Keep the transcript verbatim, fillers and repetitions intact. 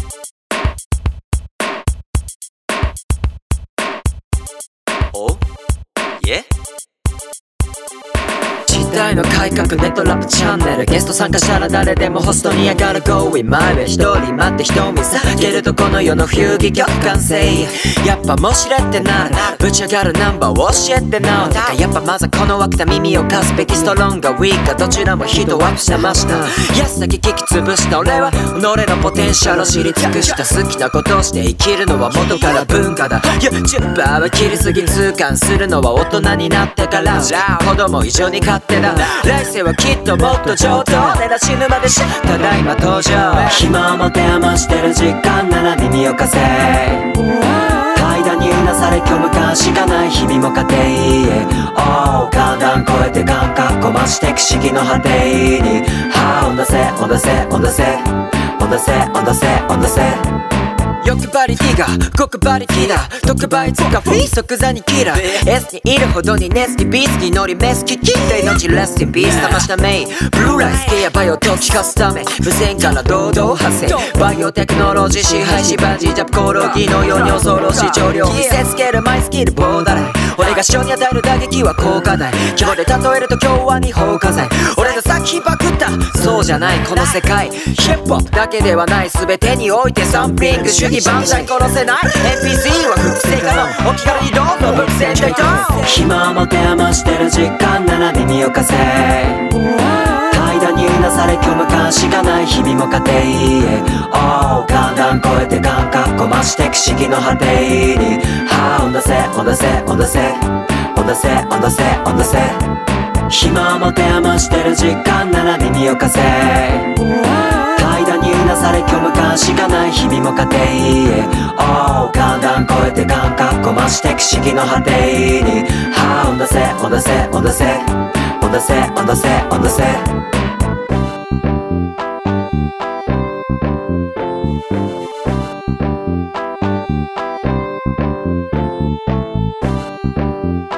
おいえ時代の改革ネットラップチャンネルゲスト参加したら誰でもホストに上がる Going my way 一人待って人見さげるとこの世の不遊戯曲完成やっぱもしれってなるぶち上がるナンバーを教えてなおだからやっぱまずこの枠た耳を貸すべきストロンがウィーかどちらもヒートアップしてました安さき聞き潰した俺は己のポテンシャルを知り尽くした好きなことをして生きるのは元から文化だ YouTuber は切りすぎ痛感するのは大人になってから子供以上に勝手だ来世はきっともっと上等でな死ぬまでしただいま登場暇を持て余してる時間なら耳を貸せ階段にうなされ虚無感しかない日々も家庭へおう階段越えて感覚こまして不思議の果てにはあ温度せ温度せ温度せ温度せ温度せ温度せ欲張りディガー極張りキラー特売つかフリー即座にキラー S にいるほどにネスキビスキ乗りメスキキって命レスティンピース騙したメインブルーライスケアバイオと聞かすため無線から堂々発生バイオテクノロジー支配しバジージャブコオロギのように恐ろしい調量見せつけるマイスキルボーダライ俺が性に与える打撃は効果大規模で例えると今日は日放火剤俺の先ひばくったそうじゃないこの世界ヒップホップだけではない全てにおいてサンプリング主義万歳殺せない エヌピーシー は複製可能お気軽にどうぞ伏線でどう暇を持て余してる時間なら耳を貸せ階段にうなされ虚無感しかない日々も家庭へおう階段越えて感覚こまして不思議の果てにはあ温度せ温度せ温度せ温度せ温度せ温度せ暇を持て余してる時間なら耳を貸せ階段にうなされ虚無感しかない日々も家庭へおう階段越えて感覚こまして不思議の果てにはあ温度せ温度せ温度せ温度せ温度せ温度せ 「